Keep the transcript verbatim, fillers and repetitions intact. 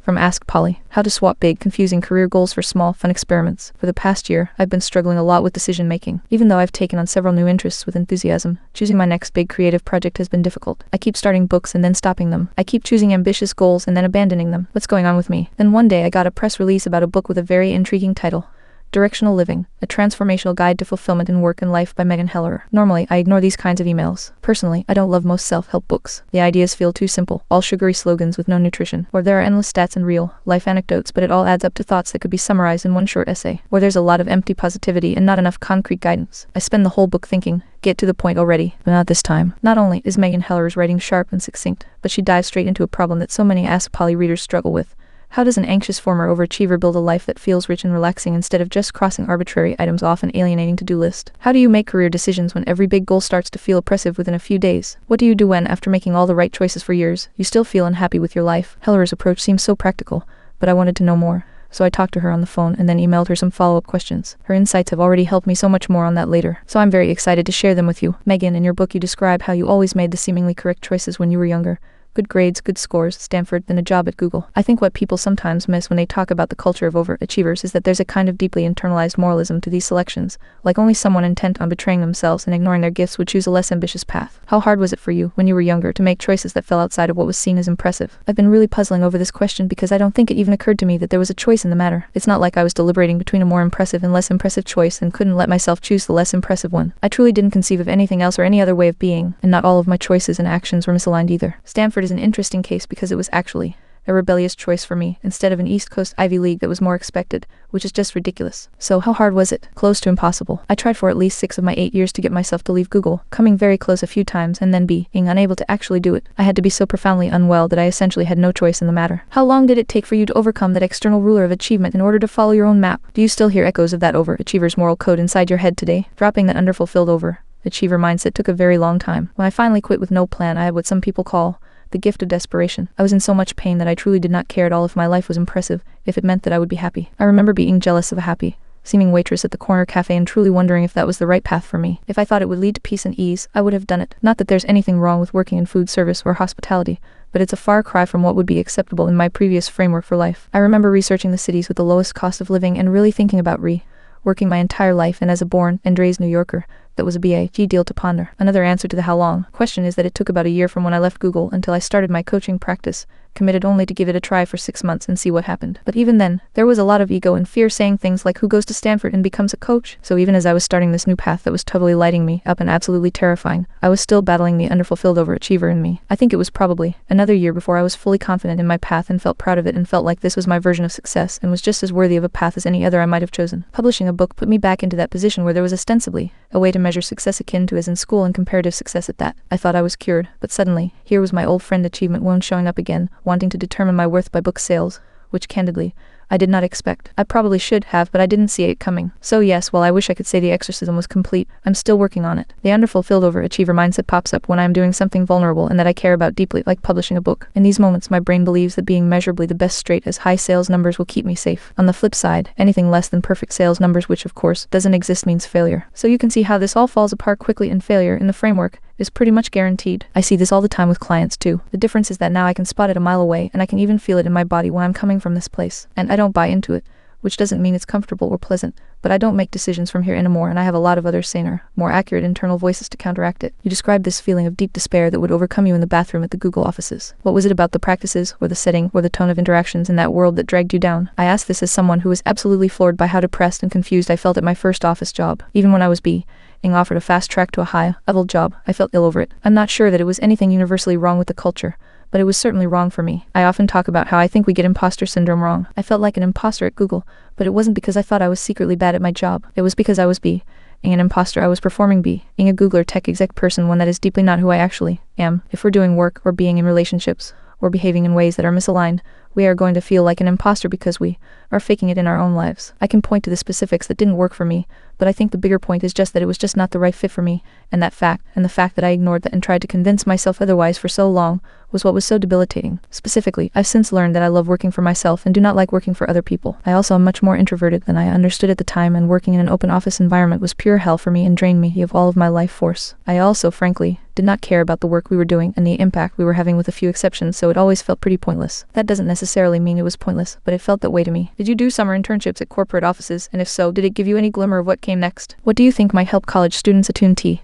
From Ask Polly. How to swap big, confusing career goals for small, fun experiments. For the past year, I've been struggling a lot with decision making. Even though I've taken on several new interests with enthusiasm, choosing my next big creative project has been difficult. I keep starting books and then stopping them. I keep choosing ambitious goals and then abandoning them. What's going on with me? Then one day I got a press release about a book with a very intriguing title. Directional Living, a transformational guide to fulfillment in work and life by Megan Hellerer. Normally, I ignore these kinds of emails. Personally, I don't love most self-help books. The ideas feel too simple, all sugary slogans with no nutrition. Or there are endless stats and real, life anecdotes, but it all adds up to thoughts that could be summarized in one short essay. Or there's a lot of empty positivity and not enough concrete guidance. I spend the whole book thinking, get to the point already, but not this time. Not only is Megan Hellerer's writing sharp and succinct, but she dives straight into a problem that so many Ask Polly readers struggle with. How does an anxious former overachiever build a life that feels rich and relaxing instead of just crossing arbitrary items off an alienating to-do list? How do you make career decisions when every big goal starts to feel oppressive within a few days? What do you do when, after making all the right choices for years, you still feel unhappy with your life? Hellerer's approach seems so practical, but I wanted to know more. So I talked to her on the phone and then emailed her some follow-up questions. Her insights have already helped me so much more on that later, so I'm very excited to share them with you. Megan, in your book you describe how you always made the seemingly correct choices when you were younger. Good grades, good scores, Stanford, then a job at Google. I think what people sometimes miss when they talk about the culture of overachievers is that there's a kind of deeply internalized moralism to these selections, like only someone intent on betraying themselves and ignoring their gifts would choose a less ambitious path. How hard was it for you, when you were younger, to make choices that fell outside of what was seen as impressive? I've been really puzzling over this question because I don't think it even occurred to me that there was a choice in the matter. It's not like I was deliberating between a more impressive and less impressive choice and couldn't let myself choose the less impressive one. I truly didn't conceive of anything else or any other way of being, and not all of my choices and actions were misaligned either. Stanford is an interesting case because it was actually a rebellious choice for me, instead of an East Coast Ivy League that was more expected, which is just ridiculous. So how hard was it? Close to impossible. I tried for at least six of my eight years to get myself to leave Google, coming very close a few times and then being unable to actually do it. I had to be so profoundly unwell that I essentially had no choice in the matter. How long did it take for you to overcome that external ruler of achievement in order to follow your own map? Do you still hear echoes of that overachiever's moral code inside your head today? Dropping that underfulfilled overachiever mindset took a very long time. When I finally quit with no plan, I had what some people call the gift of desperation. I was in so much pain that I truly did not care at all if my life was impressive, if it meant that I would be happy. I remember being jealous of a happy, seeming waitress at the corner cafe and truly wondering if that was the right path for me. If I thought it would lead to peace and ease, I would have done it. Not that there's anything wrong with working in food service or hospitality, but it's a far cry from what would be acceptable in my previous framework for life. I remember researching the cities with the lowest cost of living and really thinking about re-working my entire life, and as a born and raised New Yorker, that was a big deal to ponder. Another answer to the how long question is that it took about a year from when I left Google until I started my coaching practice, committed only to give it a try for six months and see what happened. But even then, there was a lot of ego and fear saying things like, who goes to Stanford and becomes a coach? So even as I was starting this new path that was totally lighting me up and absolutely terrifying, I was still battling the underfulfilled overachiever in me. I think it was probably another year before I was fully confident in my path and felt proud of it and felt like this was my version of success and was just as worthy of a path as any other I might have chosen. Publishing a book put me back into that position where there was ostensibly a way to measure success akin to as in school and comparative success at that. I thought I was cured, but suddenly, here was my old friend achievement wound showing up again, wanting to determine my worth by book sales, which candidly, I did not expect. I probably should have, but I didn't see it coming. So yes, while I wish I could say the exorcism was complete, I'm still working on it. The underfulfilled overachiever mindset pops up when I am doing something vulnerable and that I care about deeply, like publishing a book. In these moments, my brain believes that being measurably the best straight as high sales numbers will keep me safe. On the flip side, anything less than perfect sales numbers, which of course doesn't exist, means failure. So you can see how this all falls apart quickly, and failure in the framework is pretty much guaranteed. I see this all the time with clients too. The difference is that now I can spot it a mile away, and I can even feel it in my body when I'm coming from this place. And I don't buy into it, which doesn't mean it's comfortable or pleasant, but I don't make decisions from here anymore, and I have a lot of other saner, more accurate internal voices to counteract it. You described this feeling of deep despair that would overcome you in the bathroom at the Google offices. What was it about the practices, or the setting, or the tone of interactions in that world that dragged you down? I ask this as someone who was absolutely floored by how depressed and confused I felt at my first office job. Even when I was being offered a fast track to a high-level job, I felt ill over it. I'm not sure that it was anything universally wrong with the culture, but it was certainly wrong for me. I often talk about how I think we get imposter syndrome wrong. I felt like an imposter at Google, but it wasn't because I thought I was secretly bad at my job. It was because I was being an imposter. I was performing being a Googler tech exec person, one that is deeply not who I actually am. If we're doing work or being in relationships or behaving in ways that are misaligned, we are going to feel like an imposter because we are faking it in our own lives. I can point to the specifics that didn't work for me, but I think the bigger point is just that it was just not the right fit for me, and that fact, and the fact that I ignored that and tried to convince myself otherwise for so long, was what was so debilitating. Specifically, I've since learned that I love working for myself and do not like working for other people. I also am much more introverted than I understood at the time, and working in an open office environment was pure hell for me and drained me of all of my life force. I also, frankly, did not care about the work we were doing and the impact we were having, with a few exceptions, so it always felt pretty pointless. That doesn't necessarily mean it was pointless, but it felt that way to me. Did you do summer internships at corporate offices, and if so, did it give you any glimmer of what came next? What do you think might help college students attune to